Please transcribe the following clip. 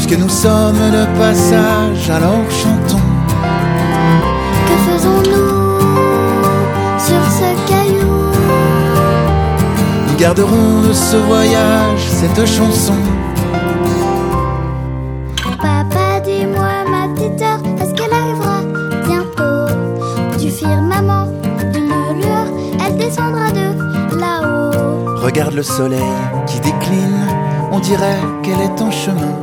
puisque nous sommes de passage, alors chantons. Que faisons-nous sur ce caillou? Nous garderons de ce voyage cette chanson. Papa, dis-moi ma petite heure, est-ce qu'elle arrivera bientôt? Du firmament, d'une lueur, elle descendra de là-haut. Regarde le soleil qui décline, on dirait qu'elle est en chemin.